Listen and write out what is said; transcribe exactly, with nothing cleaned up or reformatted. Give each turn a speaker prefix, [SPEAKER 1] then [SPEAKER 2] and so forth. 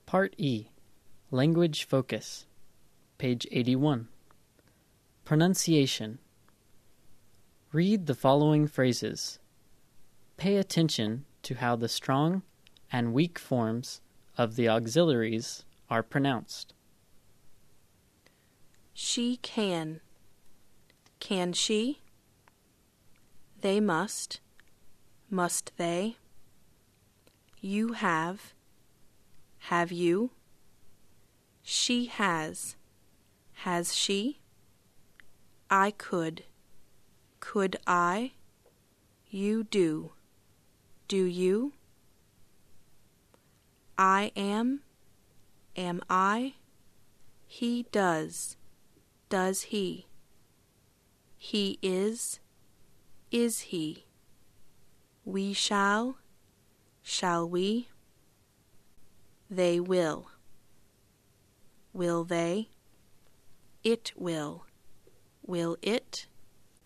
[SPEAKER 1] Part E. Language Focus. Page eighty-one. Pronunciation. Read the following phrases. Pay attention to how the strong and weak forms of the auxiliaries are pronounced.
[SPEAKER 2] She can. Can she? They must. Must they? You have. Have you? She has. Has she? I could. Could I? You do. Do you? I am. Am I? He does. Does he? He is. Is he? We shall. Shall we? They will. Will they? It will. Will it?